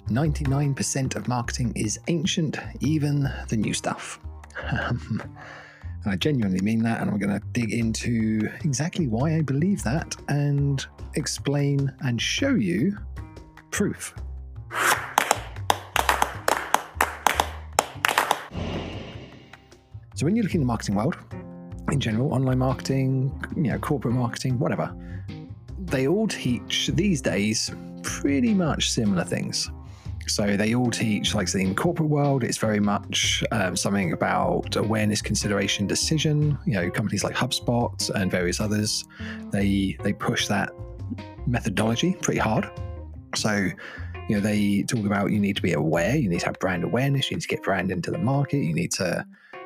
99% of marketing is ancient, even the new stuff. I genuinely mean that, and I'm going to dig into exactly why I believe that and explain and show you proof. So when you look in the marketing world, in general, online marketing, corporate marketing, whatever, they all teach these days pretty much similar things. So they all teach, like say in the corporate world, it's very much something about awareness, consideration, decision. Companies like HubSpot and various others, they push that methodology pretty hard. So they talk about you need to be aware, you need to have brand awareness, you need to get brand into the market, you need to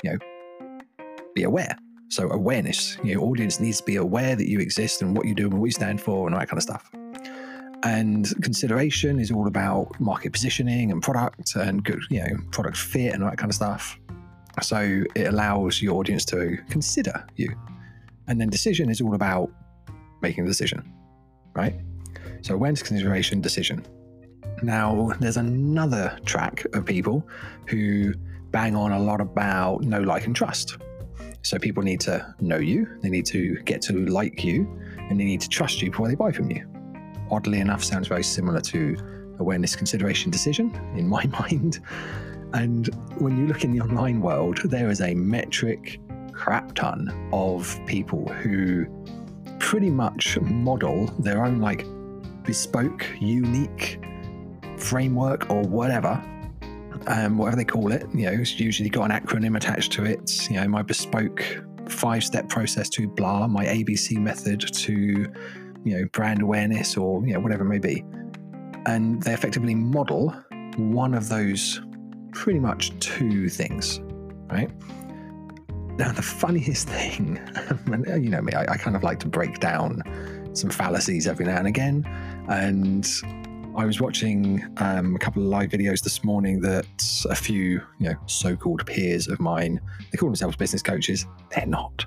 be aware. So awareness, your audience needs to be aware that you exist and what you do and what you stand for and all that kind of stuff. And consideration is all about market positioning and product and good, product fit and all that kind of stuff. So it allows your audience to consider you. And then decision is all about making a decision, right? So awareness, consideration, decision. Now, there's another track of people who bang on a lot about know, like, and trust. So people need to know you, they need to get to like you, and they need to trust you before they buy from you. Oddly enough, sounds very similar to awareness, consideration, decision in my mind. And when you look in the online world, there is a metric crap ton of people who pretty much model their own bespoke, unique framework or whatever they call it. It's usually got an acronym attached to it. My bespoke 5-step process to blah, my ABC method to brand awareness or whatever it may be. And they effectively model one of those pretty much two things, right? Now, the funniest thing, and you know me, I kind of like to break down some fallacies every now and again. And I was watching a couple of live videos this morning that a few, so-called peers of mine, they call themselves business coaches. They're not.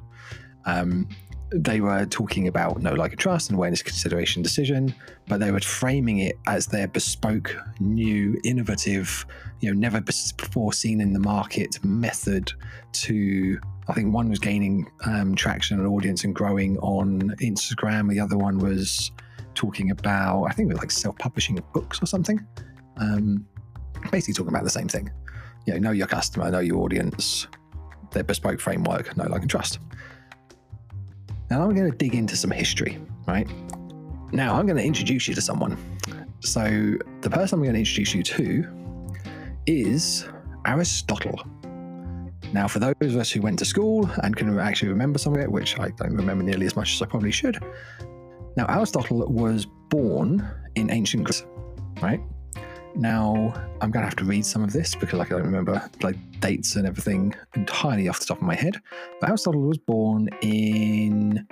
They were talking about know, like, and trust and awareness, consideration, decision, but they were framing it as their bespoke, new, innovative, never before seen in the market method to, I think one was gaining traction and audience and growing on Instagram. The other one was talking about, I think it was self-publishing books or something. Basically talking about the same thing. Know your customer, know your audience, their bespoke framework, know, like, and trust. Now I'm going to dig into some history, right? Now I'm going to introduce you to someone. So the person I'm going to introduce you to is Aristotle. Now, for those of us who went to school and can actually remember some of it, which I don't remember nearly as much as I probably should. Now, Aristotle was born in ancient Greece, right? Now, I'm going to have to read some of this because I don't remember dates and everything entirely off the top of my head. But Aristotle was born in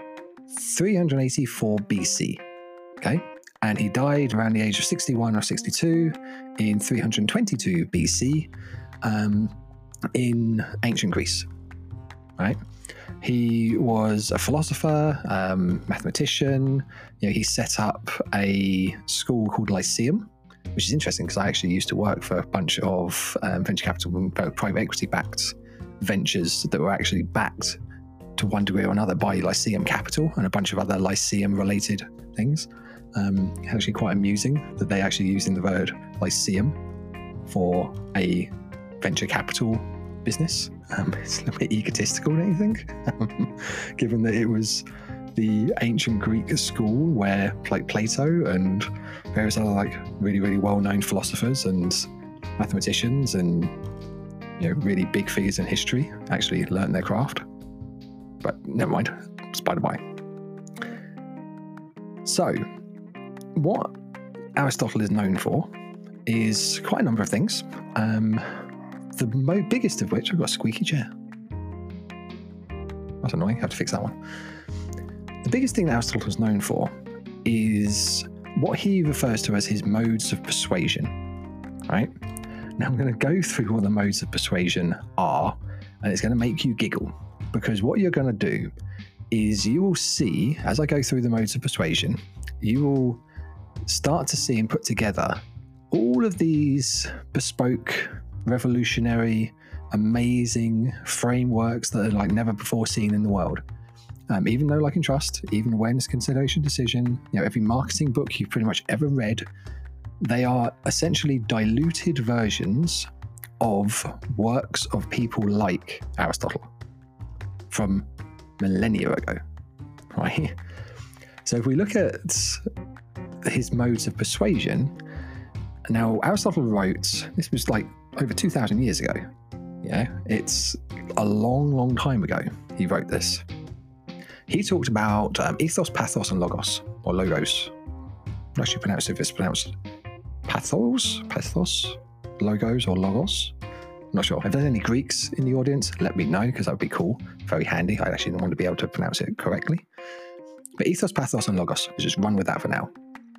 384 BC, okay? And he died around the age of 61 or 62 in 322 BC in ancient Greece, right? He was a philosopher, mathematician. He set up a school called Lyceum, which is interesting because I actually used to work for a bunch of venture capital and private equity-backed ventures that were actually backed to one degree or another by Lyceum Capital and a bunch of other Lyceum-related things. It's actually quite amusing that they actually using the word Lyceum for a venture capital business. It's a little bit egotistical, don't you think? Given that it was the ancient Greek school where Plato and various other really, really well-known philosophers and mathematicians and really big figures in history actually learned their craft. But never mind, it's by the by. So, what Aristotle is known for is quite a number of things. The biggest of which, I've got a squeaky chair. That's annoying, I have to fix that one. The biggest thing that Aristotle is known for is what he refers to as his modes of persuasion, right? Now I'm going to go through what the modes of persuasion are, and it's going to make you giggle, because what you're going to do is you will see, as I go through the modes of persuasion, you will start to see and put together all of these bespoke, revolutionary, amazing frameworks that are like never before seen in the world. Even Know, Like, and Trust, even Awareness, Consideration, Decision, every marketing book you've pretty much ever read, they are essentially diluted versions of works of people like Aristotle from millennia ago, right? So if we look at his modes of persuasion, now Aristotle wrote, this was like over 2,000 years ago. It's a long, long time ago he wrote this. He talked about ethos, pathos, and logos, or logos. I'm not actually pronounced if it's pronounced pathos, logos, or logos. I'm not sure. If there's any Greeks in the audience, let me know, because that would be cool. Very handy. I actually want to be able to pronounce it correctly. But ethos, pathos, and logos. Let's just run with that for now.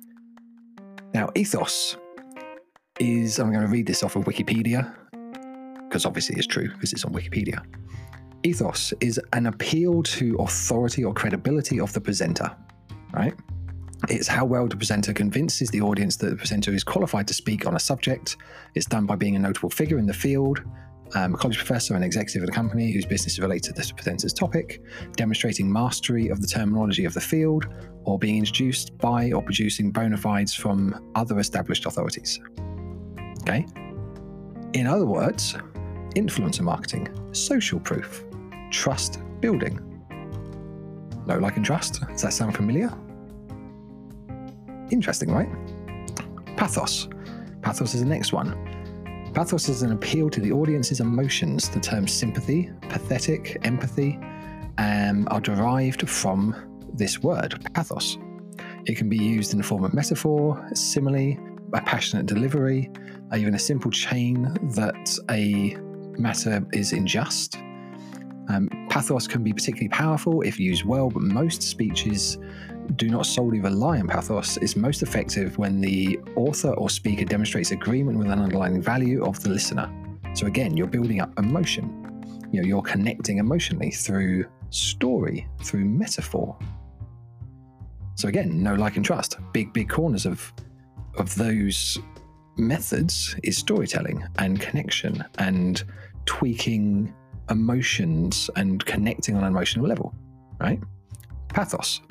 Now, ethos is, I'm going to read this off of Wikipedia, because obviously it's true, because it's on Wikipedia. Ethos is an appeal to authority or credibility of the presenter, right? It's how well the presenter convinces the audience that the presenter is qualified to speak on a subject. It's done by being a notable figure in the field, a college professor and executive of the company whose business is related to the presenter's topic, demonstrating mastery of the terminology of the field, or being introduced by or producing bona fides from other established authorities. Okay? In other words, influencer marketing, social proof, trust building. Know, Like, and Trust. Does that sound familiar? Interesting, right? Pathos. Pathos is the next one. Pathos is an appeal to the audience's emotions. The terms sympathy, pathetic, empathy are derived from this word, pathos. It can be used in the form of metaphor, simile, a passionate delivery, even a simple chain that a matter is unjust. Pathos can be particularly powerful if used well, but most speeches do not solely rely on pathos. It's most effective when the author or speaker demonstrates agreement with an underlying value of the listener. So again, you're building up emotion. You're connecting emotionally through story, through metaphor. So again, Know, Like, and Trust. Big corners of those methods is storytelling and connection and tweaking emotions and connecting on an emotional level, right? Pathos.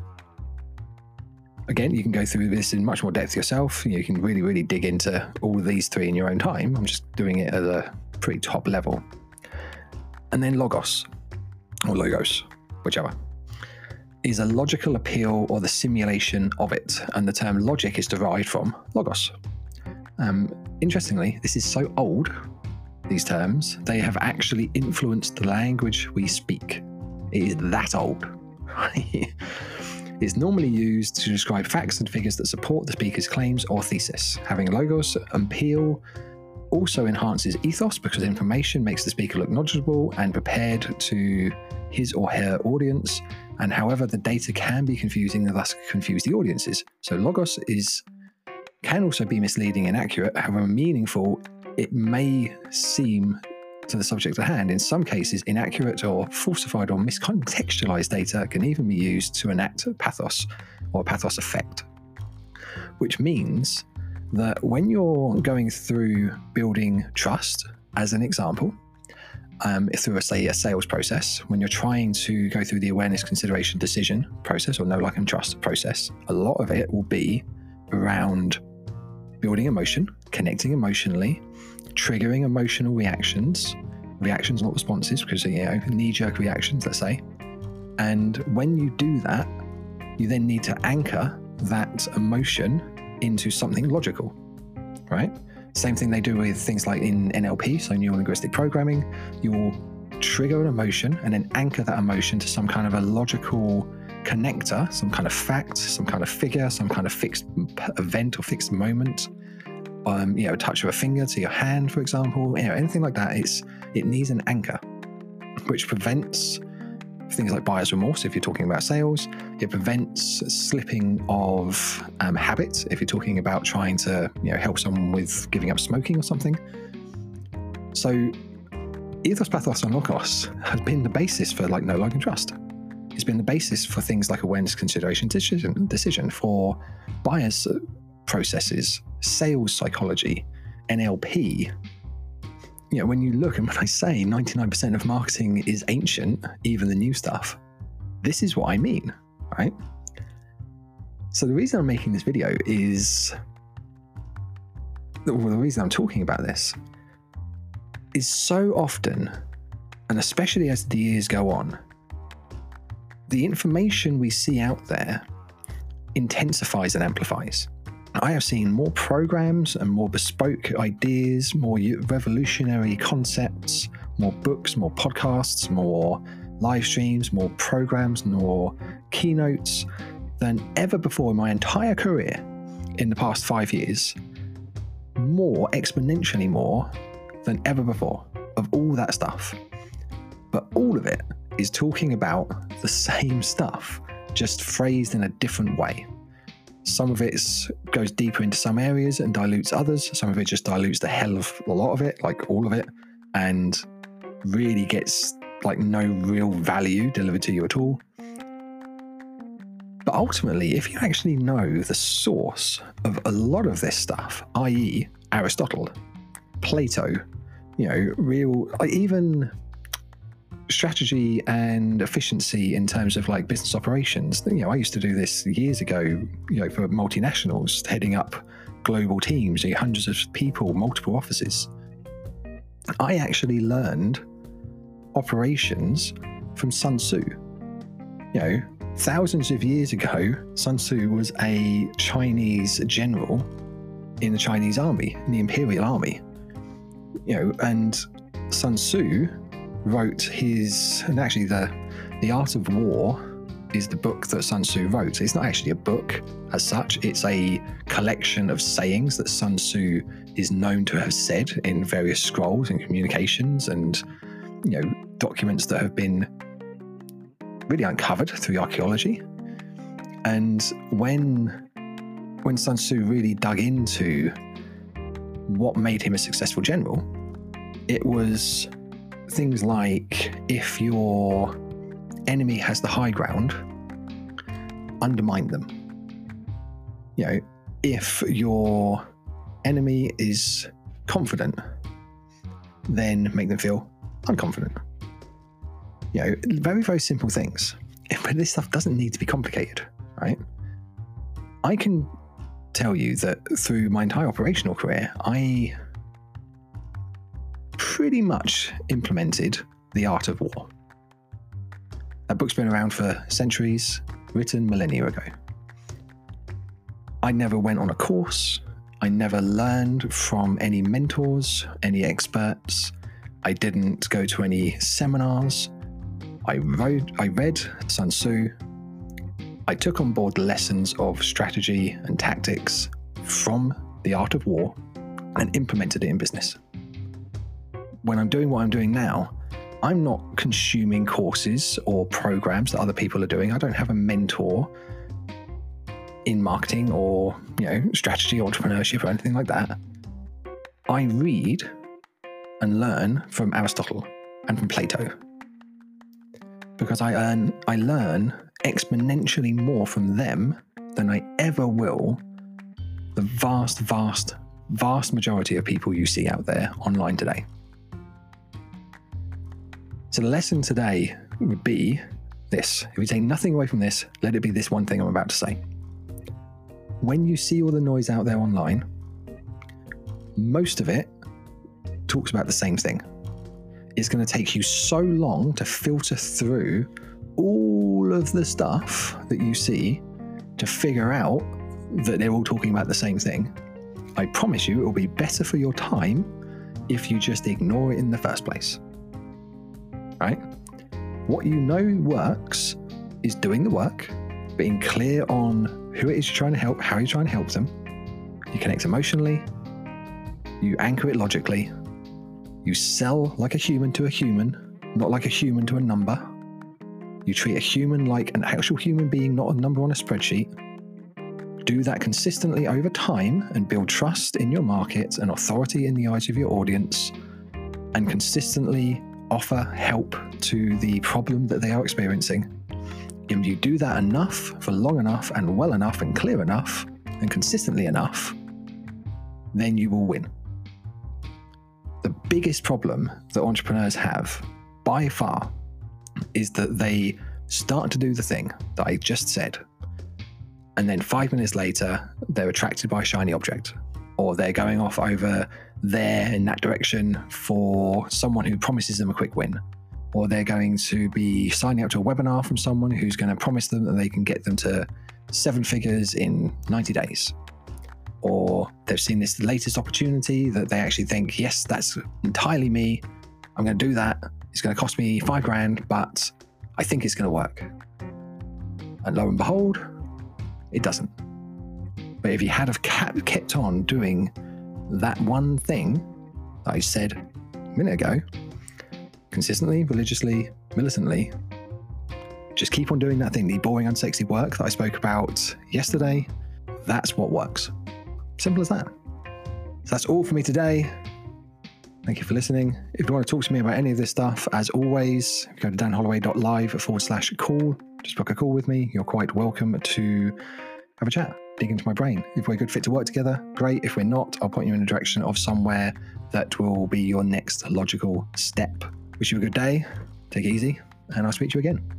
Again, you can go through this in much more depth yourself. You can really, really dig into all of these three in your own time. I'm just doing it at a pretty top level. And then logos, or logos, whichever, is a logical appeal or the simulation of it. And the term logic is derived from logos. Interestingly, this is so old, these terms, they have actually influenced the language we speak. It is that old. It's normally used to describe facts and figures that support the speaker's claims or thesis. Having logos appeal also enhances ethos because information makes the speaker look knowledgeable and prepared to his or her audience. And however, the data can be confusing and thus confuse the audiences. So logos can also be misleading and inaccurate. However meaningful it may seem to the subject at hand, in some cases, inaccurate or falsified or miscontextualized data can even be used to enact pathos or pathos effect. Which means that when you're going through building trust, as an example, through a sales process, when you're trying to go through the awareness, consideration, decision process, or Know, Like, and Trust process, a lot of it will be around building emotion, connecting emotionally, triggering emotional reactions, not responses, because knee-jerk reactions, let's say. And when you do that, you then need to anchor that emotion into something logical, right? Same thing they do with things like in NLP, so neuro-linguistic programming. You'll trigger an emotion and then anchor that emotion to some kind of a logical connector, some kind of fact, some kind of figure, some kind of fixed event or fixed moment. A touch of a finger to your hand, for example, anything like that. It needs an anchor, which prevents things like buyer's remorse if you're talking about sales. It prevents slipping of habit if you're talking about trying to help someone with giving up smoking or something. So ethos, pathos, and logos have been the basis for Know, Like, and Trust. It's been the basis for things like awareness, consideration, decision for buyers processes sales psychology, NLP. You know, when you look, and when I say 99% of marketing is ancient, even the new stuff, this is what I mean, right? So the reason I'm making this video is, well, the reason I'm talking about this is so often, and especially as the years go on, the information we see out there intensifies and amplifies. I have seen more programs and more bespoke ideas, more revolutionary concepts, more books, more podcasts, more live streams, more programs, more keynotes than ever before in my entire career in the past 5 years. More, exponentially more than ever before of all that stuff. But all of it is talking about the same stuff, just phrased in a different way. Some of it goes deeper into some areas and dilutes others. Some of it just dilutes the hell of a lot of it, like all of it, and really gets like no real value delivered to you at all. But ultimately, if you actually know the source of a lot of this stuff, i.e. Aristotle, Plato, you know, real, even strategy and efficiency in terms of like business operations. You know, I used to do this years ago, you know, for multinationals, heading up global teams, you know, hundreds of people, multiple offices. I actually learned operations from Sun Tzu. You know, thousands of years ago, Sun Tzu was a Chinese general in the Chinese army, in the Imperial Army. You know, and Sun Tzu wrote his, and actually the Art of War is the book that Sun Tzu wrote. It's not actually a book as such, it's a collection of sayings that Sun Tzu is known to have said in various scrolls and communications and, you know, documents that have been really uncovered through archaeology. And when Sun Tzu really dug into what made him a successful general, it was things like, if your enemy has the high ground, undermine them. You know, if your enemy is confident, then make them feel unconfident. You know, very, very simple things. But this stuff doesn't need to be complicated, right? I can tell you that through my entire operational career, I pretty much implemented the Art of War. That book's been around for centuries, written millennia ago. I never went on a course. I never learned from any mentors, any experts. I didn't go to any seminars. I read Sun Tzu. I took on board lessons of strategy and tactics from the Art of War and implemented it in business. When I'm doing what I'm doing now, I'm not consuming courses or programs that other people are doing. I don't have a mentor in marketing or, you know, strategy, entrepreneurship, or anything like that. I read and learn from Aristotle and from Plato, because I learn exponentially more from them than I ever will the vast, vast, vast majority of people you see out there online today. So the lesson today would be this. If you take nothing away from this, let it be this one thing I'm about to say. When you see all the noise out there online, most of it talks about the same thing. It's going to take you so long to filter through all of the stuff that you see to figure out that they're all talking about the same thing. I promise you it will be better for your time if you just ignore it in the first place. Right? What you know works is doing the work, being clear on who it is you're trying to help, how you're trying to help them. You connect emotionally, you anchor it logically, you sell like a human to a human, not like a human to a number. You treat a human like an actual human being, not a number on a spreadsheet. Do that consistently over time and build trust in your market and authority in the eyes of your audience, and consistently offer help to the problem that they are experiencing. If you do that enough, for long enough and well enough and clear enough and consistently enough, then you will win. The biggest problem that entrepreneurs have by far is that they start to do the thing that I just said, and then 5 minutes later, they're attracted by a shiny object, or they're going off over there in that direction for someone who promises them a quick win, or they're going to be signing up to a webinar from someone who's going to promise them that they can get them to 7 figures in 90 days. Or they've seen this latest opportunity that they actually think, yes, that's entirely me. I'm going to do that. It's going to cost me $5,000, but I think it's going to work. And lo and behold, it doesn't. But if you had have kept on doing that one thing that I said a minute ago, consistently, religiously, militantly, just keep on doing that thing, the boring, unsexy work that I spoke about yesterday, that's what works. Simple as that. So that's all for me today. Thank you for listening. If you want to talk to me about any of this stuff, as always, go to danholloway.live/call. Just book a call with me. You're quite welcome to have a chat, dig into my brain. If we're a good fit to work together, great. If we're not, I'll point you in the direction of somewhere that will be your next logical step. Wish you a good day. Take it easy, and I'll speak to you again.